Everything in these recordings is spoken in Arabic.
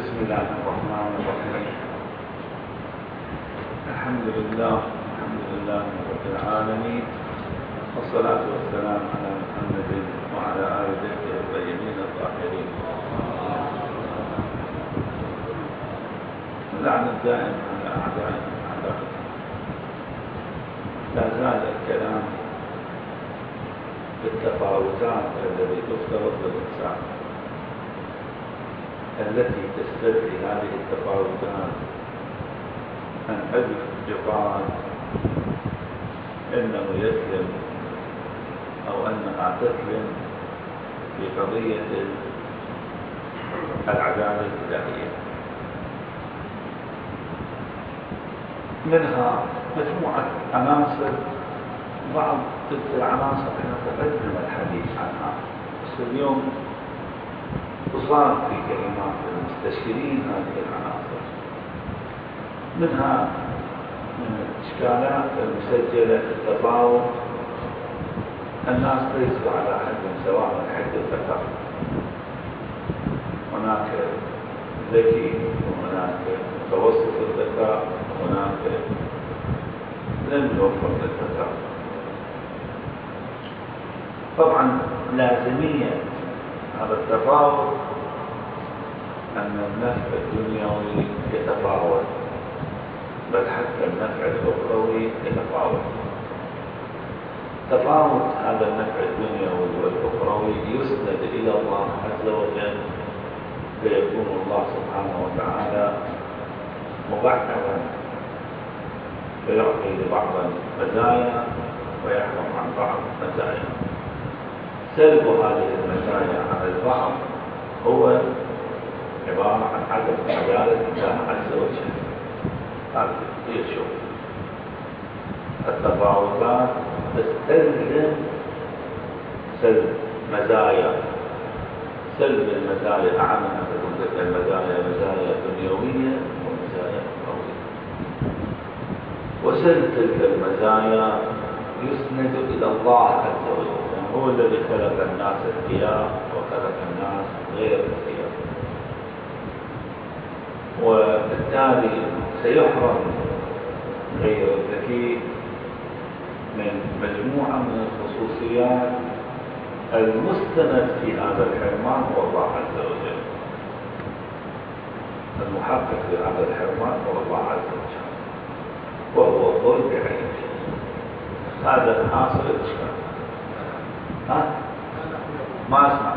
بسم الله الرحمن الرحيم. الحمد لله رب العالمين، والصلاة والسلام على محمد وعلى آل بيته الطيبين الطاهرين. اللعن الدائم على أعدائنا أعدائنا. لا زال الكلام بالتفاوتات التي تفترض بالإنسان، التي تستدعي هذه التفاوتات أن يقال إنه يسلم أو أنها تسلم في قضية العدالة الإلهية. منها مجموعة عناصر، بعض تلك العناصر احنا تقدم الحديث عنها، بس اليوم تصاب في كلمات المستشكلين هذه العناصر. منها من الإشكالات المسجلة التفاوت، الناس ليسوا على حد سواء من حد الذكاء، هناك ذكي وهناك متوسط الذكاء وهناك لم يوفق الذكاء. طبعا لازمية هذا التفاوت أن النفع الدنيوي يتفاوت، بل حتى النفع الأخروي يتفاوت. تفاوت هذا النفع الدنيوي والأخروي يسند إلى الله عز وجل، فيكون الله سبحانه وتعالى مبعثا فيعطي لبعض المزايا ويحرم عن بعض المزايا. سلب هذه المزايا على البعض هو عبارة عن عدم عدالة الله عز وجل. هذا هي الشغل. التفاوتات تستلزم سلب مزايا، سلب المزايا أعمى تكون المزايا مزايا دنيوية ومزايا أخروية، وسلب تلك المزايا يسند إلى الله عز وجل. هو الذي خلق الناس أذكياء وخلق الناس غير أذكياء، وبالتالي سيحرم غير الذكي من مجموعة من الخصوصيات المستند في هذا الحرمان هو الله عز وجل. المحقق في هذا الحرمان هو الله عز وجل، وهو الظلم بعينه. هذا حاصل الإشكال. ما اسمع.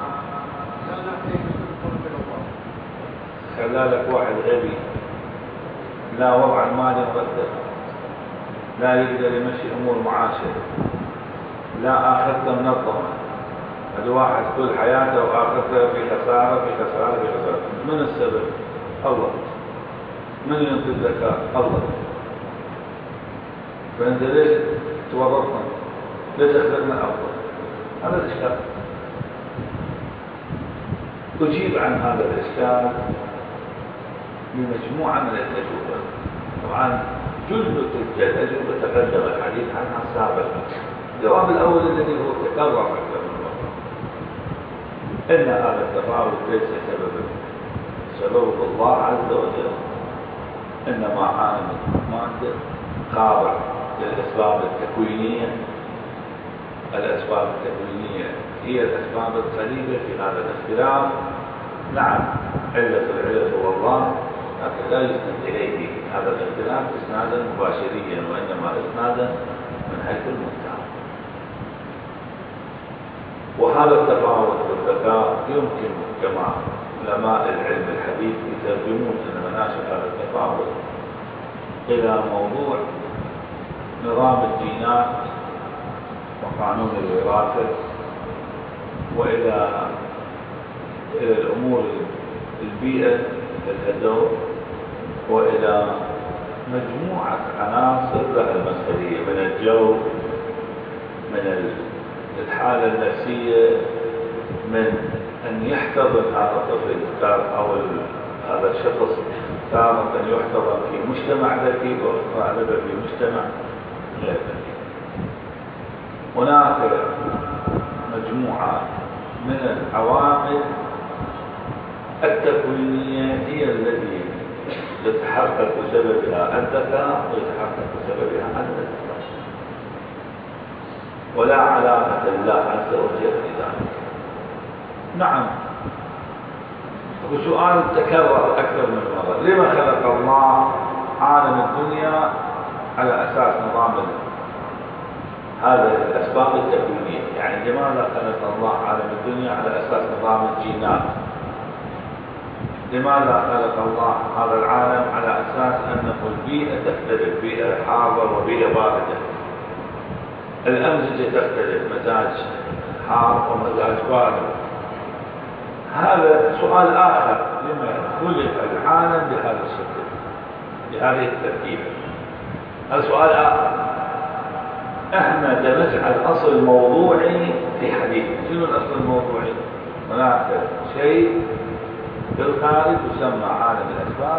خلالك واحد غبي لا وضع المال مرتب، لا يقدر يمشي امور معاشه، لا اخرته منظمه، هذا واحد كل حياته واخرته في خساره في خساره في خساره. من السبب؟ الله. من ينطي الزكاه؟ الله. فانت ليش تورطنا؟ ليش اخذنا افضل؟ هذا الاشكال. أجيب عن هذا الإشكال بمجموعة من التجربة. طبعا جل تلك التجربة تقدم الحديث عنها سابقا. الجواب الأول الذي هو تكرر أكثر من مرة، إن هذا التفاوت ليس سببه الله عز وجل، إنما عامل مادة خاضع للأسباب التكوينية. الأسباب التكوينية هي الأسباب القريبة في هذا الاختلاف. نعم، علة العلة هو الله، لكن لا يسند إليه هذا الاختلاف إسنادا مباشريا، وإنما إسنادا من حيث المنتهى. وهذا التفاوت بالذكاء يمكن كما علماء العلم الحديث يترجمون أن مناشئ هذا التفاوت إلى موضوع نظام الجينات وقانون الوراثة، وإلى الأمور البيئة الهدوء، وإلى مجموعة عناصر لها المسؤولية، من الجو، من الحالة النفسية، من أن يحتضن هذا الطفل أو هذا الشخص تارة يحتضن في مجتمع ذكي وغالبا في مجتمع غير ذكي. هناك مجموعة من العوامل التكوينية هي يتحقق بسببها الذكاء ويتحقق بسببها الذكاء، ولا علاقة لله عز وجل بذلك. نعم. وسؤال تكرر أكثر من مرة: لما خلق الله عالم الدنيا على أساس نظام هذه الأسباب التكوينية؟ يعني لماذا خلق الله عالم الدنيا على أساس نظام الجينات؟ لماذا خلق الله هذا العالم على أساس أنه البيئة تختلف، بيئة حارة وبيئة باردة، الأمزجة تختلف، مزاج حار ومزاج بارد؟ هذا سؤال آخر: لما خلق العالم بهذا الشكل بهذه التركيبة؟ هذا سؤال آخر. احنا نجعل أصل موضوعي في حديث. شنو الأصل الموضوعي؟ هناك شيء في الخارج يسمى عالم الأسباب،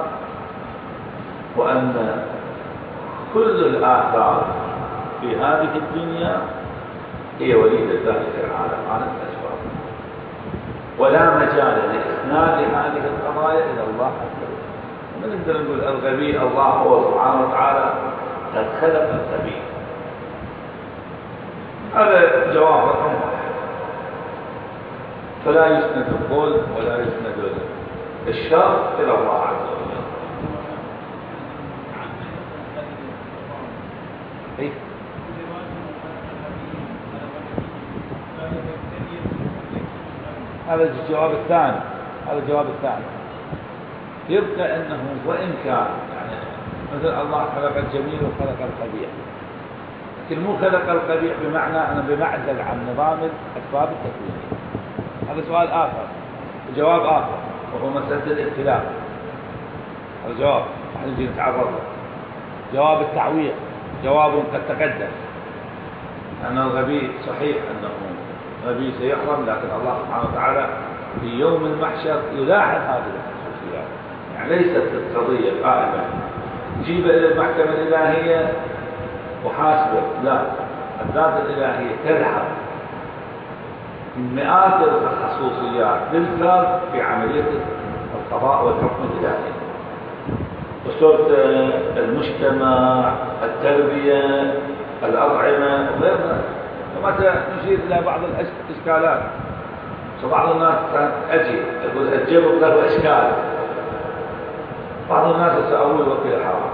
وأن كل الآثار في هذه الدنيا هي وليدة ذلك العالم، عالم الأسباب، ولا مجال لإسناد هذه القضايا إلى الله عز وجل. ما نقدر نقول الغبي الله هو سبحانه وتعالى قد خلق الغبي. هذا جواب رقم واحد. فلا يسند القول ولا يسند الشر إلى الله عز وجل. إيه؟ هذا الجواب الثاني. هذا الجواب الثاني. يبقى أنه وإن كان يعني مثل الله خلق الجميل وخلق القبيح، لكن مو خلق القبيح بمعنى أنا بمعزل عن نظام الأسباب التكوينية. هذا سؤال آخر، جواب آخر، وهو مسألة الابتلاء. هذا جواب نحن نجي نتعرض له. جواب التعويض جواب قد تقدم، أن الغبي صحيح أنه غبي سيحرم، لكن الله سبحانه وتعالى في يوم المحشر يلاحظ هذه الخصوصيات. يعني ليست القضية قائمة جيب إلى المحكمة الإلهية وحاسبه، لا، الذات الإلهية تلحظ مئات الخصوصيات بالفرد في عملية القضاء والحكم الإلهي، وصورة المجتمع، التربية، الأطعمة وغيرها. ومتى نشير إلى بعض الإشكالات، فبعض الناس أجي يقول الجبر له أشكال، بعض الناس سأقول وكيل حرام،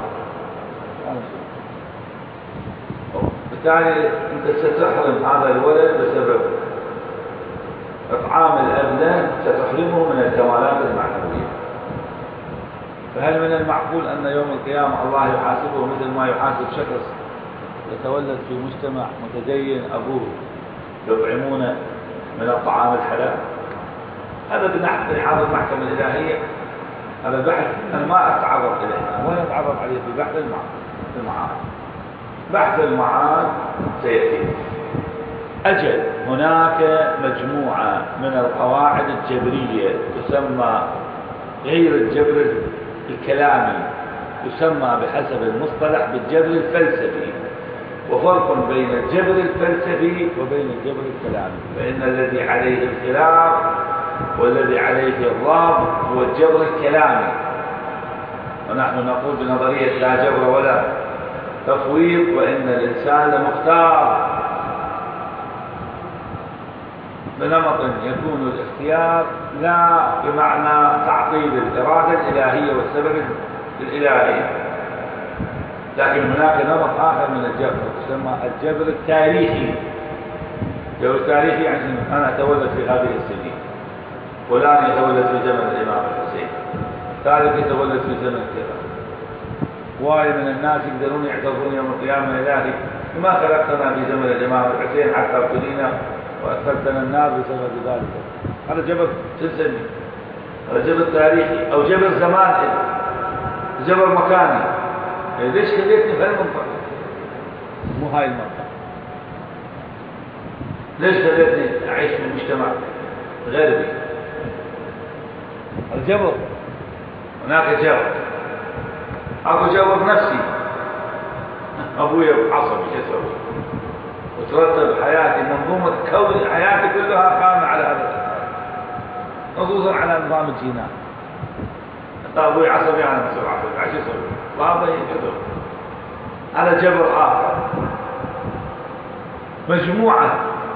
بالتالي أنت ستحرم هذا الولد بسبب إطعام الأبناء، ستحرمه من الكمالات المعنوية. فهل من المعقول أن يوم القيامة الله يحاسبه مثل ما يحاسب شخص يتولد في مجتمع متدين أبوه يطعمونه من الطعام الحلال؟ هذا بنحضر المحكمة الإلهية. هذا بحث أنا ما أتعرض إليه، ولا أتعرض عليه في بحث المعاد. بحث المعاد سيأتي. أجل هناك مجموعة من القواعد الجبرية تسمى غير الجبر الكلامي، يسمى بحسب المصطلح بالجبر الفلسفي، وفرق بين الجبر الفلسفي وبين الجبر الكلامي. فإن الذي عليه الخلاف والذي عليه الرفض هو الجبر الكلامي، ونحن نقول بنظرية لا جبر ولا تفويض، وإن الإنسان لمختار بنمط يكون الاختيار لا بمعنى تعطيل الإرادة الإلهية والسبب الإلهي، لكن هناك نمط آخر من الجبر يسمى الجبر التاريخي. الجبر التاريخي يعني أنا أتولد في هذه السنين، فلان يتولد في زمن الإمام الحسين، ثالث يتولد في زمن كذا. واي من الناس يقدرون يعترضون يوم القيامة إلهي وما خلقتنا في زمن الإمام الحسين حتى ابتلينا وأدخلتنا النار بسبب ذلك. هذا جبر سلسلي، هذا جبر تاريخي أو جبر زمان، جبر مكاني. ليش خليتني في المنطقة؟ مو هاي المنطقة. ليش خليتني أعيش في مجتمع غربي؟ الجبر. هناك جبر. أبو جبر نفسي، أبويا عصبي جسدي، وترتب حياتي، منظومة كون حياتي كلها قامة على هذا الأساس، خصوصا على نظام الجينات. أبوي عصبي أنا بصير عصبي، عشان يسوي؟ بابا يجبر. هذا جبر آخر. مجموعة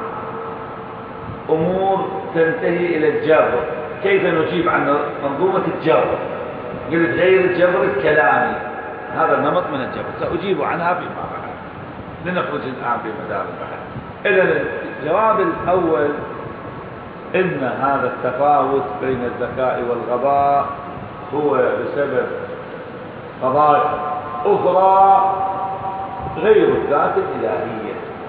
أمور تنتهي إلى الجبر. كيف نجيب عن منظومة الجبر؟ قلت غير الجبر الكلامي، هذا النمط من الجبر سأجيب عنها فيما بعد. لنخرج الآن بمدار البحث. إذا الجواب الأول إن هذا التفاوت بين الذكاء والغباء هو بسبب قضايا أخرى غير الذات الإلهية.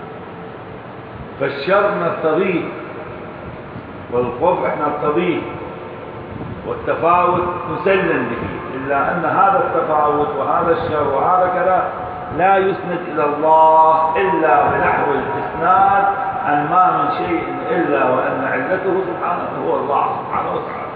فالشر نرتضيه والقبح نرتضيه والتفاوت مسلم به، إلا أن هذا التفاوت وهذا الشر وهذا كذا لا يسند إلى الله إلا بنحو الإسناد عن ما من شيء إلا وأن علته سبحانه هو الله سبحانه وتعالى.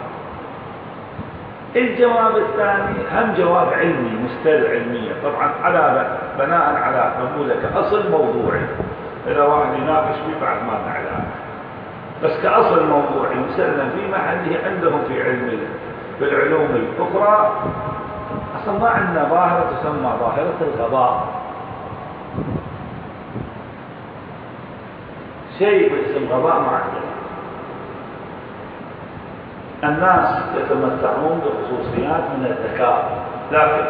الجواب الثاني هم جواب علمي مستند علميا، طبعا على بناء على نقول كأصل موضوعي. إذا واحد يناقش فيه بعد ما نعلم، بس كأصل موضوعي مسلم في محله عندهم في بالعلوم الأخرى. أصلا ما عندنا ظاهرة تسمى ظاهرة الغباء، شيء باسم غباء ما عندنا. الناس يتمتعون بخصوصيات من الذكاء، لكن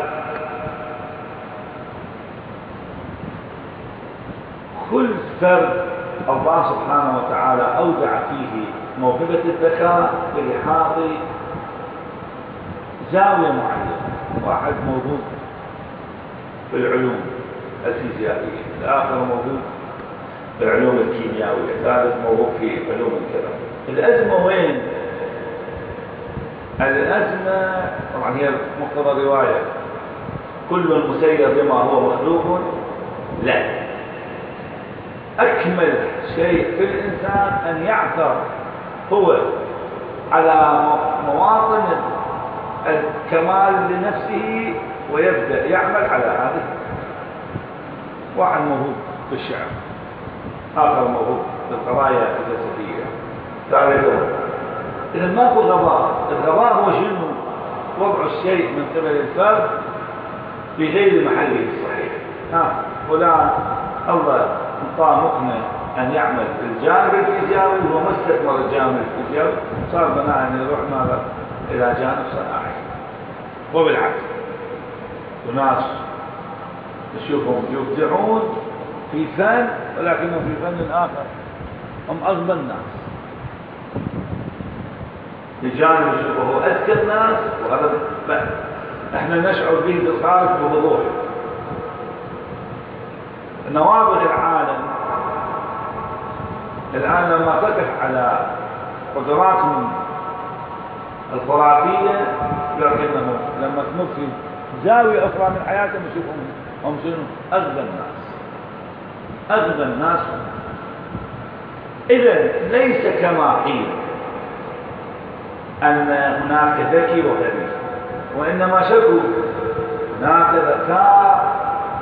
كل فرد الله سبحانه وتعالى أودع فيه موهبة الذكاء لإحاط زاوية معينة. واحد موجود في العلوم الفيزيائية، الآخر موجود في العلوم الكيميائية، الثالث موجود في علوم الكلام. الأزمة وين؟ الأزمة طبعا هي مقتضى رواية كل مسير بما هو مخلوق. لا، أكمل شيء في الإنسان أن يعثر هو على مواطن الكمال لنفسه ويبدأ يعمل على هذا. واحد موهوب بالشعر، آخر موهوب بالقضايا الفلسفية، ثالثهم. إذا ماكو غباء. الغباء هو شنو؟ وضع الشيء من قبل الفرد في غير محله الصحيح. فلان الله انطاه مقنع أن يعمل في الجانب الفيزيائي وهو ما استثمر الجانب الفيزيائي، صار بناء أن يروح ماذا إلى جانب صناعي. وبالعكس وناس نشوفهم يبدعون في فن ولكنهم في فن آخر هم أغبى الناس. بجانب يشوفه أذكى الناس، وهذا احنا نشعر به في الخارج بوضوح. نوابغ العالم الآن لما تقف على قدراتهم الخرافية، لكنهم لما تمر في زاوية أخرى من حياتهم يشوفهم هم شنو؟ أغبى الناس. أغبى الناس. إذن ليس كما قيل أن هناك ذكي وغبي، وإنما شكوا هناك ذكاء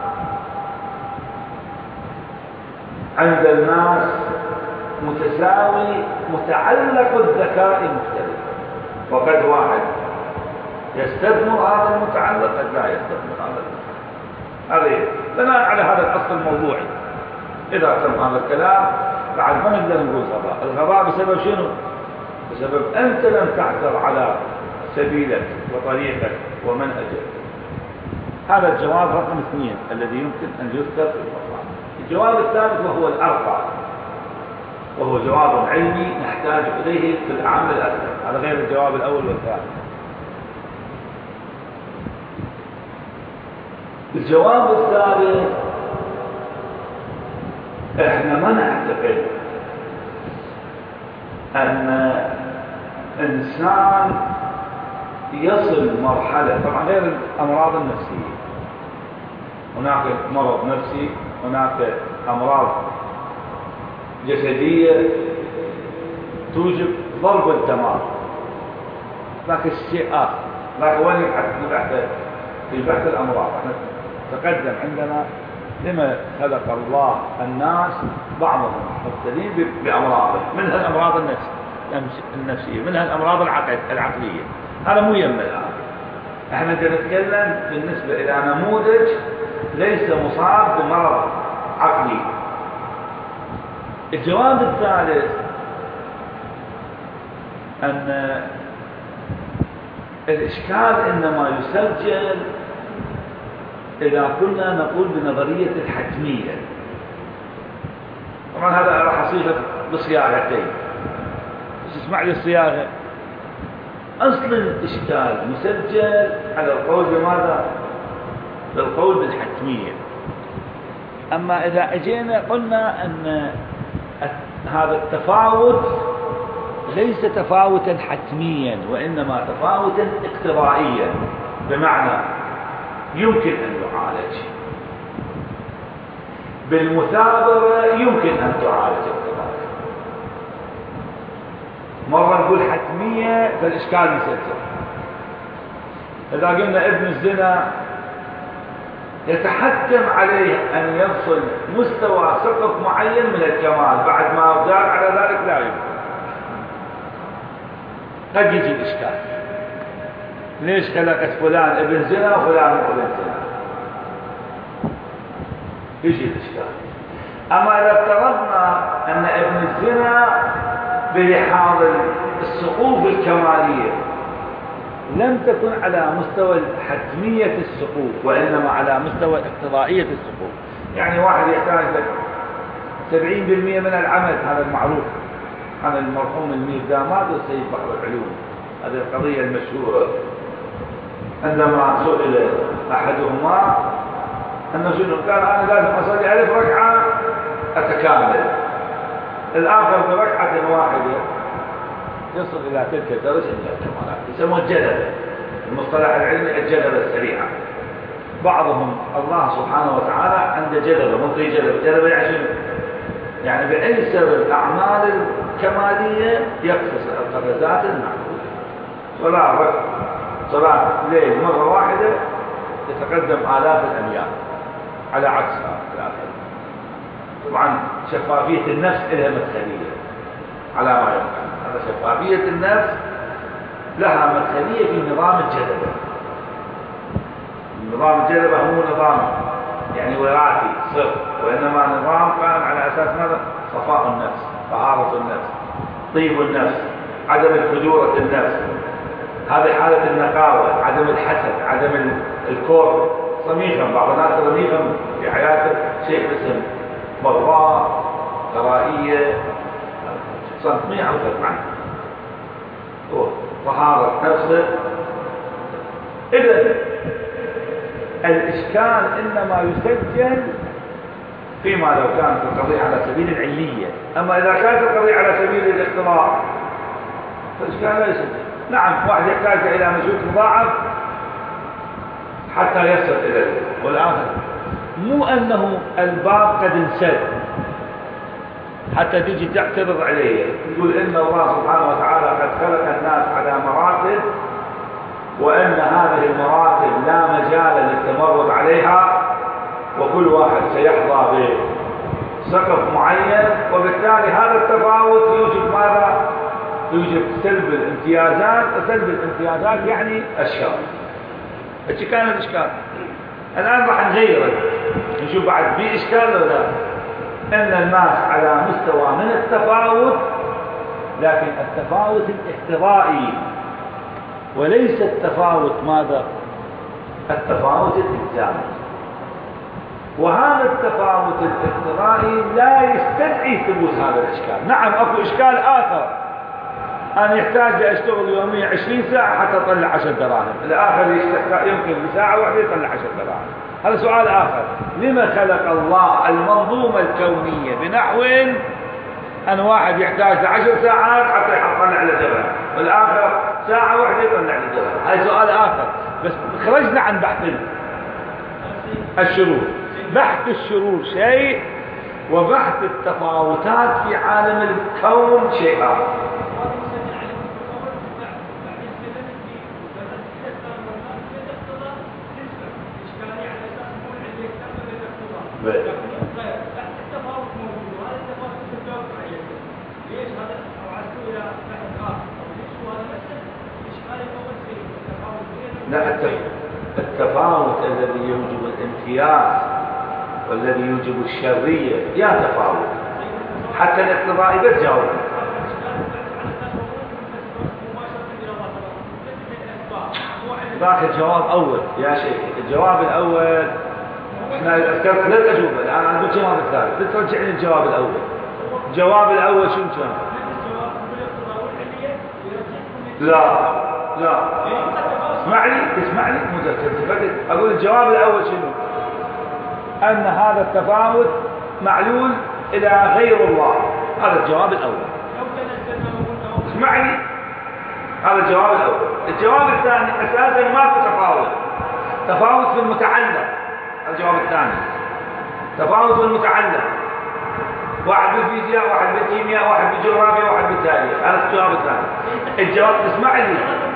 عند الناس متساوي متعلق الذكاء مختلف. وقد واحد يستثمر هذا المتعلق قد لا يستثمر هذا المتعلق. هذه بناء على هذا الأصل الموضوعي. إذا تم هذا الكلام بعد ما نقدر نقول غباء. الغباء بسبب شنو؟ بسبب أنت لم تعثر على سبيلك وطريقك ومنهجك. هذا الجواب رقم 2 الذي يمكن أن يذكر في المطلع. الجواب الثالث وهو الأرقى، وهو جواب علمي نحتاج إليه في الأعمال الأكثر، هذا غير الجواب الأول والثالث. الجواب الثالث احنا ما نعتقد أن إنسان يصل مرحلة، طبعا غير الأمراض النفسية، هناك مرض نفسي، هناك أمراض جسدية توجب ضرب الدماغ، لكن الشيء آخر. لكن وين يبحث في بحث الأمراض؟ احنا تقدم عندنا لما خلق الله الناس بعضهم مبتلين بأمراض، منها الأمراض النفسية، منها الأمراض العقلية. هذا مو يم الآن. احنا نتكلم بالنسبة إلى نموذج ليس مصاب بمرض عقلي. الجواب الثالث أن الإشكال إنما يسجل إذا كنا نقول بنظرية الحتمية. طبعا هذا راح أصيغه بصياغتين، بس اسمع لي الصياغة. أصل الإشكال مسجل على القول بماذا؟ بالقول بالحتمية. أما إذا أجينا قلنا أن هذا التفاوت ليس تفاوتا حتميا، وإنما تفاوتا اقتضائيا، بمعنى يمكن أن يعالج بالمثابرة، يمكن أن تعالج اقتضائيا. مرة نقول حتمية فالإشكال مسجل. إذا قلنا ابن الزنا يتحتم عليه أن يصل مستوى سقف معين من الكمال، بعد ما زاد على ذلك لا يمكن. قد يجي الإشكال، ليش خلقت فلان ابن زنا وفلان ابن زنا؟ يجي الإشكال. أما إذا افترضنا أن ابن الزنا بحال السقوف الكمالية لم تكن على مستوى حتمية السقوف، وإنما على مستوى اقتضائية السقوف. يعني واحد يحتاج لك 70% من العمل، هذا المعروف عن المرحوم الميرداماد والسيد بحر العلوم. هذه القضية المشهورة عندما سئل أحدهما أنه شنو قال: أنا لازم أصلي 1000 ركعة أتكامل. الآخر بركعة واحدة يصل إلى تلك الدرجة من الكمالات، يسمون الجلبة. المصطلح العلمي الجلبة السريعة. بعضهم الله سبحانه وتعالى عنده جلبة، منطي جلبة يعني شنو؟ يعني بأيسر الأعمال الكمالية يقتص القفزات المعقولة. صلاة ليل مرة واحدة يتقدم آلاف الأميال على عكسها الآخر. طبعا شفافية النفس لها مدخلية على ما يمكن. هذا شفافية النفس لها مدخلية في نظام الجلبة. نظام الجلبة هو نظام يعني وراثي صرف، وإنما نظام قائم على أساس ماذا؟ صفاء النفس، طهارة النفس، طيب النفس، عدم الفجورة النفس. هذه حالة النقاوة، عدم الحسد، عدم الكره. صميخا، بعض الناس صميخا في حياته شيء اسم بغضاء، كراهية، صميخا عنه، طهارة نفسه. إذن الإشكال إنما يسجل فيما لو كانت القضية على سبيل العلية. أما إذا كانت القضية على سبيل الاختلاط فالإشكال لا يسجل. نعم، واحد يحتاج إلى مجهود مضاعف حتى يصل إلى ذلك. والآخر مو أنه الباب قد انسد حتى تيجي تعترض عليه تقول إن الله سبحانه وتعالى قد خلق الناس على مراتب، وأن هذه المراتب لا مجال للتمرد عليها، وكل واحد سيحظى بسقف معين، وبالتالي هذا التفاوت يوجب ماذا؟ يوجب سلب الامتيازات، وسلب الامتيازات يعني أشكال. ايش كان الإشكال؟ الآن راح نغيره نشوف بعد في إشكال ولا لا. إن الناس على مستوى من التفاوت، لكن التفاوت الاحتضائي وليس التفاوت ماذا؟ التفاوت الإلزامي. وهذا التفاوت الاحتضائي لا يستدعي ثبوت هذا الإشكال. نعم، أكو إشكال آخر، أنا يحتاج لأشتغل يوميا 20 ساعة حتى أطلع 10 دراهم، الآخر يمكن بساعة واحدة يطلع 10 دراهم. هذا سؤال آخر. لما خلق الله المنظومة الكونية بنحو أن واحد يحتاج ل10 ساعات حتى يطلع له درهم، والآخر ساعة واحدة يطلع له درهم؟ هذا سؤال آخر. بس خرجنا عن بحث الشرور. بحث الشرور شيء، وبحث التفاوتات في عالم الكون شيء آخر. التفاوت موجود، وهذا التفاوت تجاوب عليه. ليش هذا أو عزته إلى بحث آخر؟ ليش هو هذا مسألة إشكال الأول في التفاوت بين لا، التفاوت الذي يوجب الامتياز والذي يوجب الشرية يا تفاوت. حتى الاقتضائي بس جاوب. ذاك الجواب أول يا شيخ. الجواب الأول احنا ذكرت ثلاث أجوبة، الآن أنا أقول الجواب الثالث، بترجعني الجواب الأول. الجواب الأول شنو كان؟ لا لا، اسمعني متفقد. أقول الجواب الأول شنو؟ أن هذا التفاوت معلول إلى غير الله. هذا الجواب الأول. اسمعني، هذا الجواب الأول. الجواب الثاني أساسا ماكو تفاوت في المتعلق. الجواب الثاني تفاوت في المتعلق، واحد بالفيزياء، واحد بالكيمياء، واحد بالجغرافيا، واحد بالتاريخ. هذا الجواب الثاني. الجواب تسمعني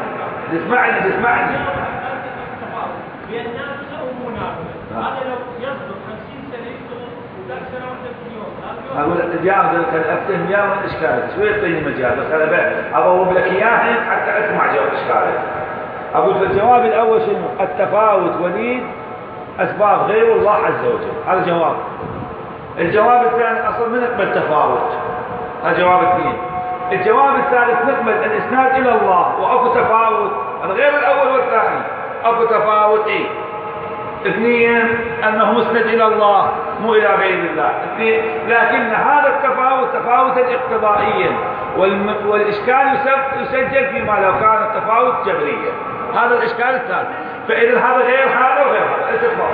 هذا لو يصدق 50 سنة يشتغل وذاك سنة واحدة في اليوم. أقول الجواب كان أفتهم إياه من إشكالك، شوي يعطيني مجال بس أنا أضرب لك إياه حتى أسمع جواب إشكالك. أقول في الجواب الأول شنو؟ التفاوت وليد أسباب غير الله عز وجل. هذا جواب. الجواب الثاني أصلا ما نقبل تفاوت. هذا جواب اثنين. الجواب الثالث نقبل الإسناد إلى الله وأكو تفاوت. هذا غير الأول والثاني. أكو تفاوت إيه؟ اثنين أنه مسند إلى الله مو إلى غير الله. اثنين لكن هذا التفاوت تفاوتا اقتضائيا، والإشكال يسجل فيما لو كان التفاوت جبريا. هذا الإشكال الثالث. فإذا هذا غير هذا وغير هذا. التفاوت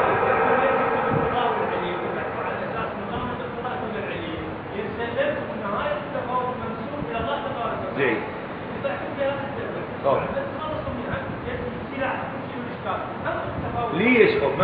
زين. ليش من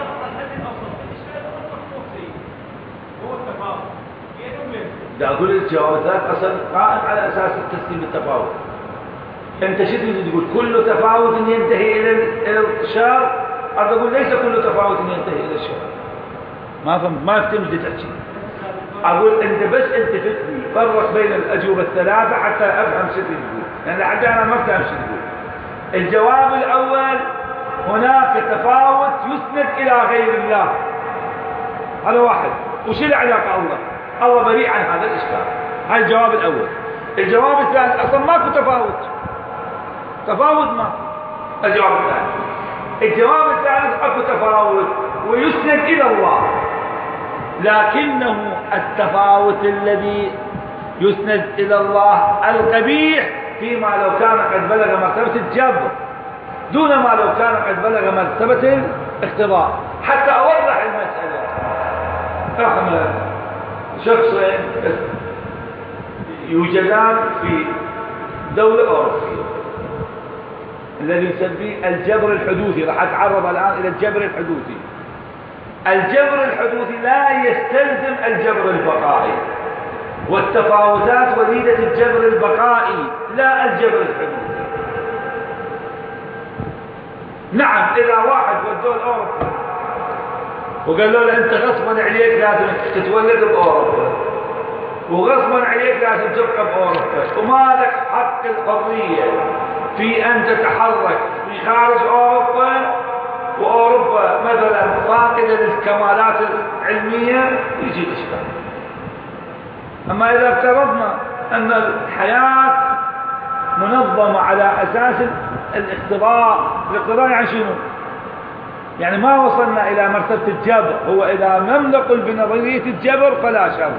ده أقول الجواب الثالث أصلا قائم على أساس التسليم بالتفاوت. أنت شو تريد تقول؟ كل تفاوت ينتهي إلى الشر؟ أنا أقول ليس كل تفاوت ينتهي إلى الشر. ما فهمت، ما فهمت بدي تحكي. أقول أنت بس أنت تفهم فرق بين الأجوبة الثلاثة حتى أفهم شو تقول، لأن حتى أنا ما أفهم شو تقول. الجواب الأول هناك تفاوت يسند إلى غير الله. هذا واحد. وش العلاقة الله؟ الله بريء عن هذا الإشكال. هذا الجواب الأول. الجواب الثاني أصلا ماكو تفاوت ما. الجواب الثاني. الجواب الثالث أكو تفاوت ويسند إلى الله، لكنه التفاوت الذي يسند إلى الله القبيح فيما لو كان قد بلغ مرتبة الجبر دون ما لو كان قد بلغ مرتبة الاقتضاء. حتى أوضح المسألة، احنا شخصين يوجدان في دولة أوروبية الذي نسميه الجبر الحدوثي. راح أتعرض الآن إلى الجبر الحدوثي. الجبر الحدوثي لا يستلزم الجبر البقائي، والتفاوتات وليدة الجبر البقائي لا الجبر الحدوثي. نعم، إذا واحد ودوه لأوروبا وقالوا له أنت غصبا عليك لازم تتولد بأوروبا، وغصبا عليك لازم تبقى بأوروبا، وما لك حق الحرية في أن تتحرك في خارج أوروبا، وأوروبا مثلا فاقدة للكمالات العلمية، يجي الإشكال. أما إذا افترضنا أن الحياة منظمة على أساس الاقتضاء يعني شنو؟ يعني ما وصلنا إلى مرتبة الجبر، هو إذا لم نقل بنظرية الجبر فلا شر.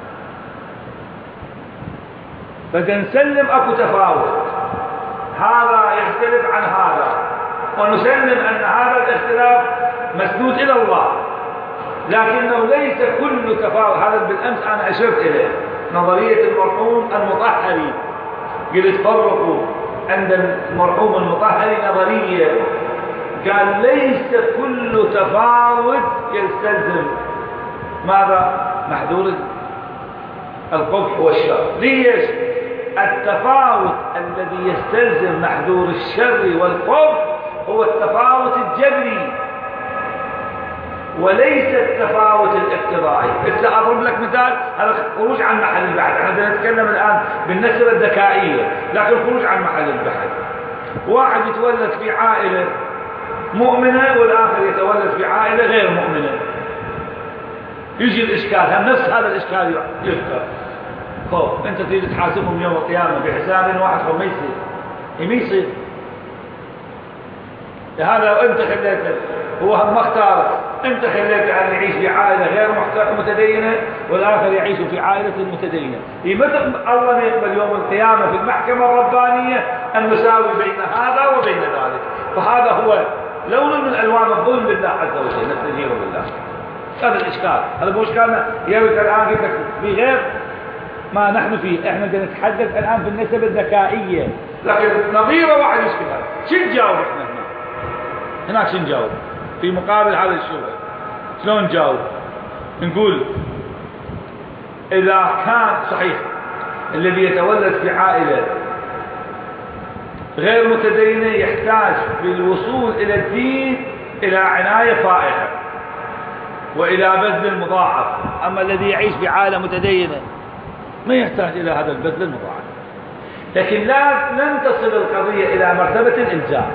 فنسلم أكو تفاوت، هذا يختلف عن هذا، ونسلم أن هذا الاختلاف مسنود إلى الله، لكنه ليس كل تفاوت. هذا بالأمس أنا أشرت إليه، نظرية المرحوم المطهري. قلت فرقوا عند المرحوم المطهري نظرية، قال ليس كل تفاوت يستلزم ماذا؟ محذور القبح والشر. ليش؟ التفاوت الذي يستلزم محذور الشر والقبح هو التفاوت الجبري وليس التفاوت الاقتضائي. أضرب لك مثال، هذا خروج عن محل البحث. احنا نتكلم الآن بالنسبة الذكائية، لكن خروج عن محل البحث. واحد يتولد في عائلة مؤمنة والآخر يتولد في عائلة غير مؤمنة. يجي الإشكال، هم نفس هذا الإشكال يذكر. خوف أنت تريد تحاسبهم يوم القيامة بحساب واحد، خوف ما يصير. هذا لو أنت خليته، هو هم اختارك، أنت خليته أن يعيش في عائلة غير متدينة والآخر يعيش في عائلة متدينة. مثل الله يقبل يوم القيامة في المحكمة الربانية أن نساوي بين هذا وبين ذلك. فهذا هو لون من ألوان الظلم بالله عز وجل، نستجير بالله. هذا الإشكال، هذا مو إشكالنا. يقول الآن قلت لك في غير ما نحن فيه، احنا بدنا نتحدث الآن في النسب الذكائية، لكن نظيره واحد يشكل هذا. شو نجاوب احنا هناك شو نجاوب في مقابل هذا الشبهة؟ شلون نجاوب؟ نقول إذا كان صحيح الذي يتولد في عائلة غير متدينة يحتاج بالوصول إلى الدين إلى عناية فائقة وإلى بذل مضاعف، أما الذي يعيش في عائلة متدينة ما يحتاج إلى هذا البذل المضاعف. لكن لن تصل القضية إلى مرتبة الإلزام،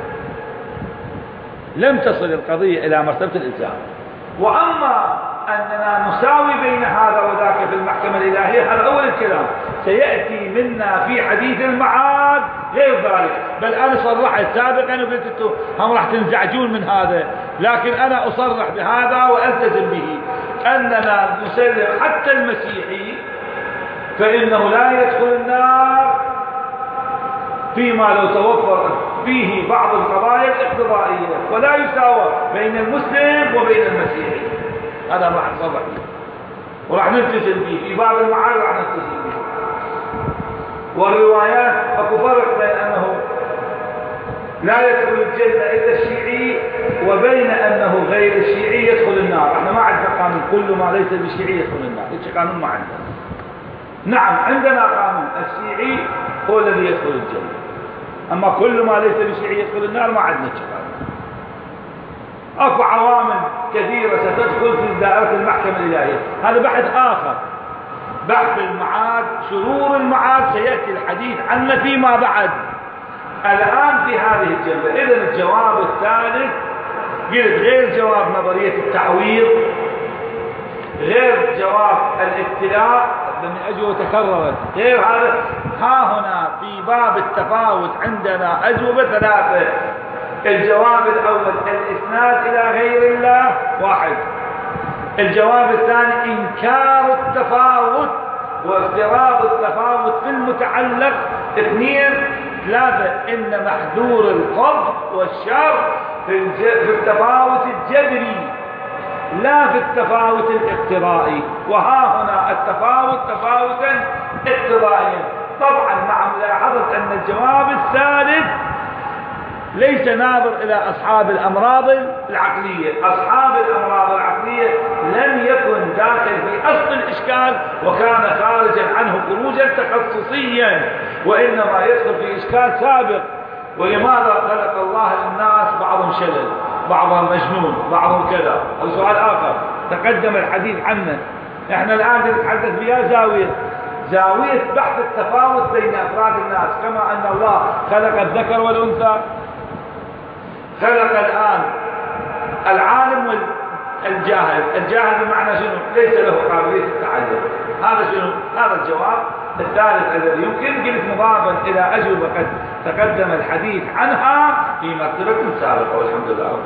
لم تصل القضية إلى مرتبة الإلزام. وأما أننا نساوي بين هذا وذاك في المحكمة الإلهية، هذا أول الكلام سيأتي منا في حديث المعاد غير ذلك. بل أنا صرحت سابقا وقلت أنتم هم راح تنزعجون من هذا، لكن أنا أصرح بهذا وألتزم به، أننا نسلم حتى المسيحي فإنه لا يدخل النار فيما لو توفر فيه بعض القضايا الاقتضائية، ولا يساوى بين المسلم وبين المسيحي. هذا راح نصرح به وراح نلتزم به في بعض المعارض، راح نلتزم به. والروايات اكو فرق بين انه لا يدخل الجنة الا الشيعي وبين انه غير الشيعي يدخل النار. احنا ما عندنا قانون كل ما ليس بالشيعي يدخل النار، هيك قانون ما عندنا. نعم عندنا قانون الشيعي هو الذي يدخل الجنة، أما كل ما ليس بشيعي يدخل النار ما عندنا شغال. أكو عوامل كثيرة ستدخل في دائرة المحكمة الإلهية، هذا بحث آخر، بحث المعاد، شرور المعاد سيأتي الحديث عنه فيما بعد. الآن في هذه الجنبة إذن الجواب الثالث قلت غير جواب نظرية التعويض، غير جواب الابتلاء من أجوبة تكررت، غير هذا. ها هنا في باب التفاوت عندنا أجوبة ثلاثة. الجواب الأول الإسناد إلى غير الله، واحد. الجواب الثاني إنكار التفاوت وافتراض التفاوت في المتعلق، اثنين. ثلاثة إن محذور القبض والشر في التفاوت الجذري لا في التفاوت الاقتضائي. وها هنا التفاوت تفاوتا اقتضائيا، طبعا مع ملاحظة أن الجواب الثالث ليس ناظر إلى أصحاب الأمراض العقلية. أصحاب الأمراض العقلية لم يكن داخل في أصل الإشكال وكان خارجا عنه خروجا تخصصيا، وإنما يدخل في إشكال سابق. ولماذا خلق الله الناس بعضهم شلل، بعضهم مجنون، بعضهم كذا؟ هذا سؤال آخر تقدم الحديث عنه. احنا الآن نتحدث بها زاوية بحث التفاوت بين أفراد الناس، كما أن الله خلق الذكر والأنثى، خلق الآن العالم والجاهل. الجاهل بمعنى شنو؟ ليس له قابلية التعلم. هذا شنو؟ هذا الجواب الثالث الذي يمكن قلت مضافا إلى أجوبة قد تقدم الحديث عنها في مرتبة سابقة، والحمد لله.